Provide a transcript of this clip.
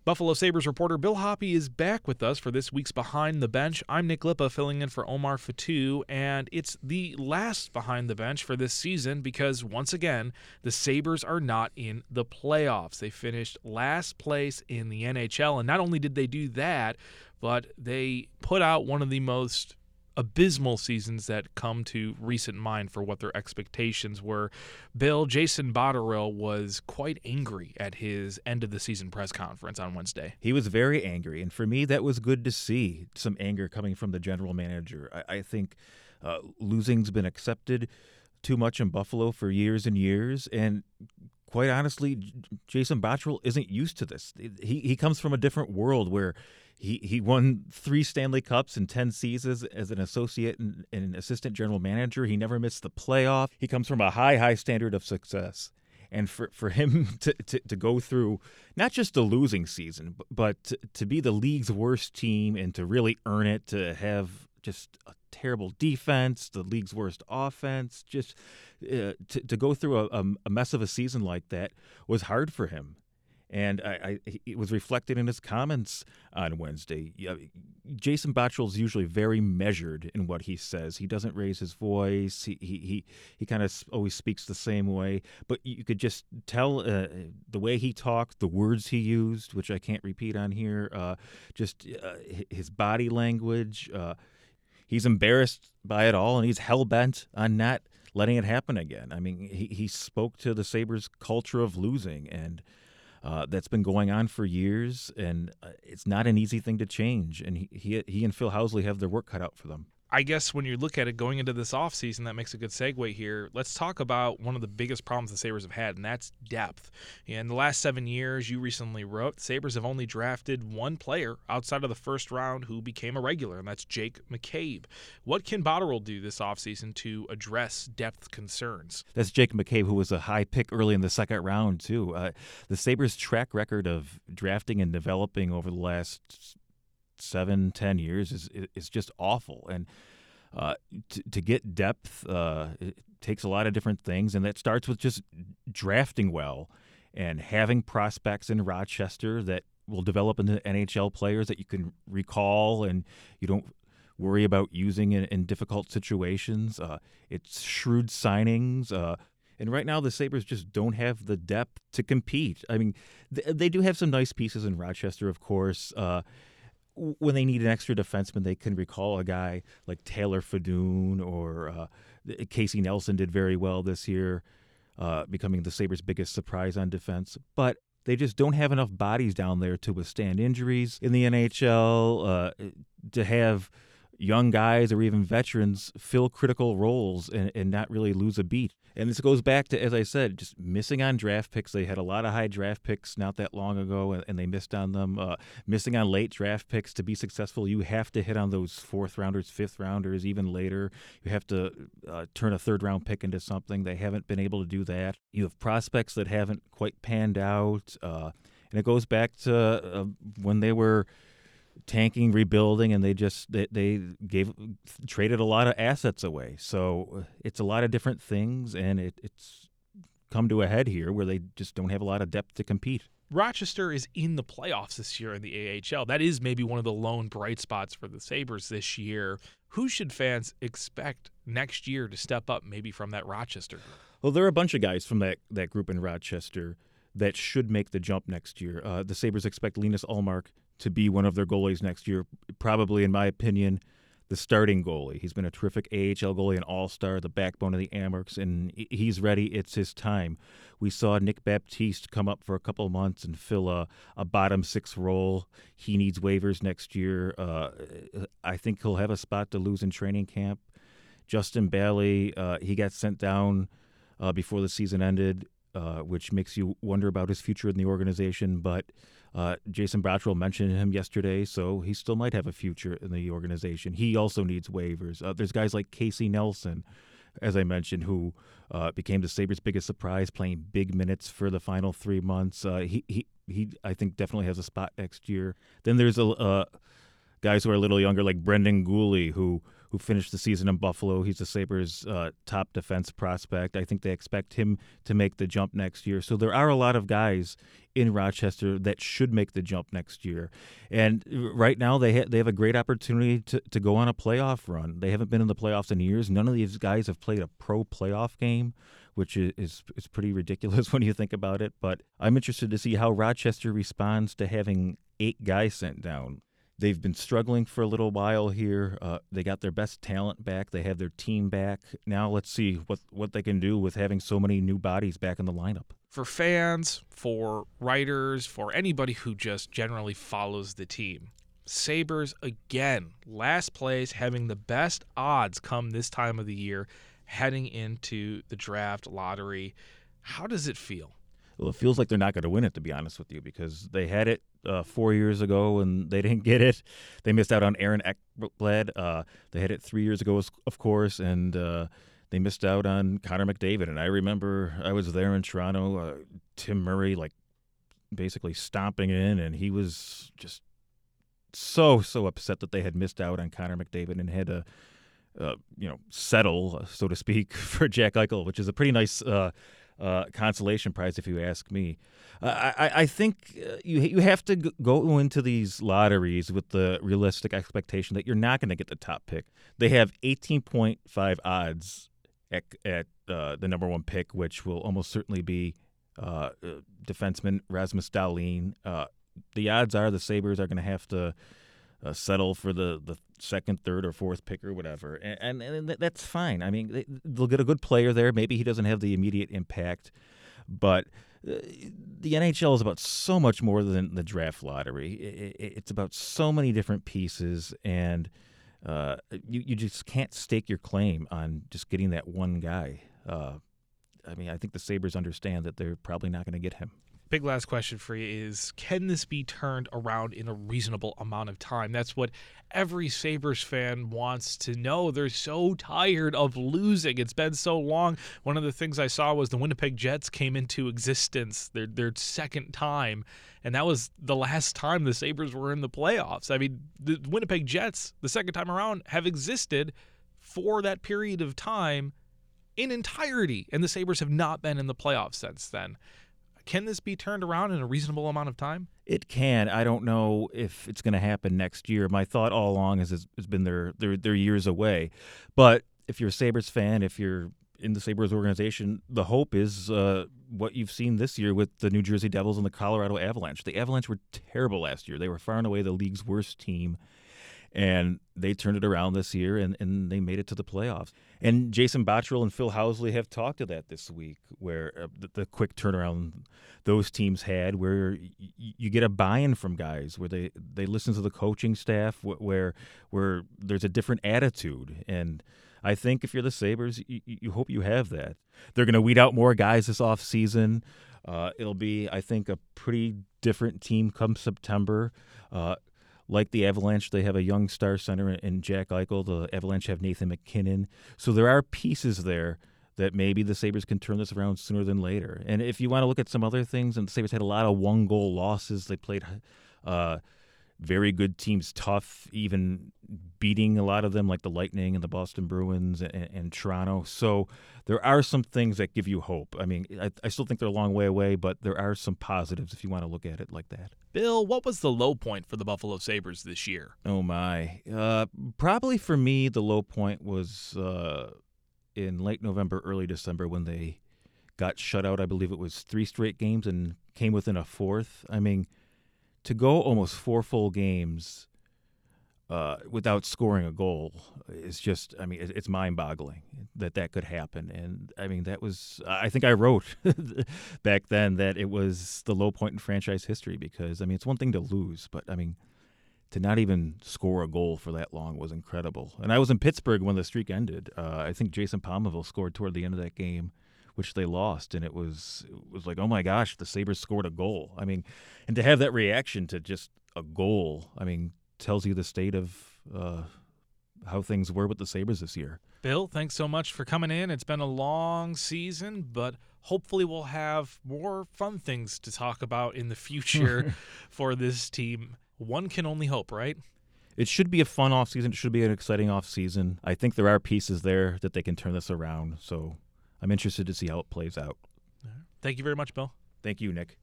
Buffalo Sabres reporter Bill Hoppe is back with us for this week's Behind the Bench. I'm Nick Lippa filling in for Omar Fatu, and it's the last Behind the Bench for this season because, once again, the Sabres are not in the playoffs. They finished last place in the NHL, and not only did they do that, but they put out one of the most abysmal seasons that come to recent mind for what their expectations were. Bill, Jason Botterill was quite angry at his end of the season press conference on Wednesday. He was very angry, and for me, that was good to see some anger coming from the general manager. I think losing's been accepted too much in Buffalo for years and years, and quite honestly, Jason Botterill isn't used to this. He comes from a different world where he won 3 Stanley Cups in 10 seasons as an associate and an assistant general manager. He never missed the playoff. He comes from a high standard of success. And for him to go through not just the losing season, but to be the league's worst team and to really earn it, to have just a terrible defense, the league's worst offense, just to go through a mess of a season like that was hard for him. And it was reflected in his comments on Wednesday. Jason Botterill's usually very measured in what he says. He doesn't raise his voice. He kind of always speaks the same way. But you could just tell the way he talked, the words he used, which I can't repeat on here, his body language. He's embarrassed by it all, and he's hell-bent on not letting it happen again. I mean, he spoke to the Sabres' culture of losing, and that's been going on for years, and it's not an easy thing to change. And he and Phil Housley have their work cut out for them. I guess when you look at it going into this offseason, that makes a good segue here. Let's talk about one of the biggest problems the Sabres have had, and that's depth. In the last 7 years, you recently wrote, the Sabres have only drafted one player outside of the first round who became a regular, and that's Jake McCabe. What can Botterill do this offseason to address depth concerns? That's Jake McCabe, who was a high pick early in the second round, too. The Sabres' track record of drafting and developing over the last 7-10 years is just awful, and to get depth it takes a lot of different things, and that starts with just drafting well and having prospects in Rochester that will develop into NHL players that you can recall and you don't worry about using in difficult situations. It's shrewd signings. And right now, the Sabres just don't have the depth to compete. I mean, they do have some nice pieces in Rochester, of course. When they need an extra defenseman, they can recall a guy like Taylor Fadoon or Casey Nelson did very well this year, becoming the Sabres' biggest surprise on defense. But they just don't have enough bodies down there to withstand injuries in the NHL, to have young guys or even veterans fill critical roles and not really lose a beat. And this goes back to, as I said, just missing on draft picks. They had a lot of high draft picks not that long ago, and they missed on them. Missing on late draft picks to be successful, you have to hit on those 4th rounders, 5th rounders, even later. You have to turn a 3rd round pick into something. They haven't been able to do that. You have prospects that haven't quite panned out. And it goes back to when they were tanking, rebuilding, and they traded a lot of assets away. So it's a lot of different things, and it's come to a head here where they just don't have a lot of depth to compete. Rochester is in the playoffs this year in the AHL. That is maybe one of the lone bright spots for the Sabres this year. Who should fans expect next year to step up maybe from that Rochester group? Well, there are a bunch of guys from that group in Rochester that should make the jump next year. The Sabres expect Linus Ullmark to be one of their goalies next year, probably, in my opinion, the starting goalie. He's been a terrific AHL goalie, an all-star, the backbone of the Amerks, and he's ready. It's his time. We saw Nick Baptiste come up for a couple of months and fill a bottom 6 role. He needs waivers next year. I think he'll have a spot to lose in training camp. Justin Bailey, he got sent down before the season ended, which makes you wonder about his future in the organization, but Jason Botterill mentioned him yesterday, so he still might have a future in the organization. He also needs waivers. There's guys like Casey Nelson, as I mentioned, who became the Sabres' biggest surprise, playing big minutes for the final 3 months. He I think, definitely has a spot next year. Then there's guys who are a little younger, like Brendan Gooley, who who finished the season in Buffalo. He's the Sabres' top defense prospect. I think they expect him to make the jump next year. So there are a lot of guys in Rochester that should make the jump next year. And right now they have a great opportunity to go on a playoff run. They haven't been in the playoffs in years. None of these guys have played a pro playoff game, which is pretty ridiculous when you think about it. But I'm interested to see how Rochester responds to having 8 guys sent down. They've been struggling for a little while here. They got their best talent back. They have their team back. Now let's see what they can do with having so many new bodies back in the lineup. For fans, for writers, for anybody who just generally follows the team, Sabres, again, last place, having the best odds come this time of the year, heading into the draft lottery. How does it feel? Well, it feels like they're not going to win it, to be honest with you, because they had it 4 years ago and they didn't get it. They missed out on Aaron Ekblad. They had it 3 years ago, of course, and they missed out on Connor McDavid. And I remember I was there in Toronto, Tim Murray, basically stomping in, and he was just so upset that they had missed out on Connor McDavid and had to, settle, so to speak, for Jack Eichel, which is a pretty nice consolation prize, if you ask me. I think you have to go into these lotteries with the realistic expectation that you're not going to get the top pick. They have 18.5 odds at the number 1 pick, which will almost certainly be defenseman Rasmus Dahlin. The odds are the Sabres are going to have to settle for the second, third, or fourth pick or whatever, and that's fine. I mean, they'll get a good player there. Maybe he doesn't have the immediate impact, but the NHL is about so much more than the draft lottery. It's about so many different pieces, and you just can't stake your claim on just getting that one guy. I think the Sabres understand that they're probably not going to get him. Big last question for you is, can this be turned around in a reasonable amount of time? That's what every Sabres fan wants to know. They're so tired of losing. It's been so long. One of the things I saw was the Winnipeg Jets came into existence, their second time, and that was the last time the Sabres were in the playoffs. I mean, the Winnipeg Jets, the second time around, have existed for that period of time in entirety, and the Sabres have not been in the playoffs since then. Can this be turned around in a reasonable amount of time? It can. I don't know if it's going to happen next year. My thought all along is it's been they're years away. But if you're a Sabres fan, if you're in the Sabres organization, the hope is what you've seen this year with the New Jersey Devils and the Colorado Avalanche. The Avalanche were terrible last year. They were far and away the league's worst team. And they turned it around this year, and they made it to the playoffs. And Jason Botterill and Phil Housley have talked to that this week, where the quick turnaround those teams had, where you get a buy-in from guys, where they listen to the coaching staff, where there's a different attitude. And I think if you're the Sabres, you hope you have that. They're going to weed out more guys this offseason. It'll be, I think, a pretty different team come September. Like the Avalanche, they have a young star center in Jack Eichel. The Avalanche have Nathan McKinnon. So there are pieces there that maybe the Sabres can turn this around sooner than later. And if you want to look at some other things, and the Sabres had a lot of one-goal losses. They played very good teams tough, even beating a lot of them, like the Lightning and the Boston Bruins and Toronto. So there are some things that give you hope. I mean, I still think they're a long way away, but there are some positives if you want to look at it like that. Bill, what was the low point for the Buffalo Sabres this year? Oh, my. Probably for me, the low point was in late November, early December, when they got shut out. I believe it was 3 straight games and came within a fourth. I mean, to go almost 4 full games without scoring a goal is just, I mean, it's mind-boggling that could happen. And, I mean, that was, I think I wrote back then that it was the low point in franchise history because, I mean, it's one thing to lose, but, I mean, to not even score a goal for that long was incredible. And I was in Pittsburgh when the streak ended. I think Jason Pominville scored toward the end of that game, which they lost, and it was like, oh my gosh, the Sabres scored a goal. I mean, and to have that reaction to just a goal, I mean, tells you the state of how things were with the Sabres this year. Bill, thanks so much for coming in. It's been a long season, but hopefully we'll have more fun things to talk about in the future for this team. One can only hope, right? It should be a fun offseason. It should be an exciting offseason. I think there are pieces there that they can turn this around. So I'm interested to see how it plays out. Thank you very much, Bill. Thank you, Nick.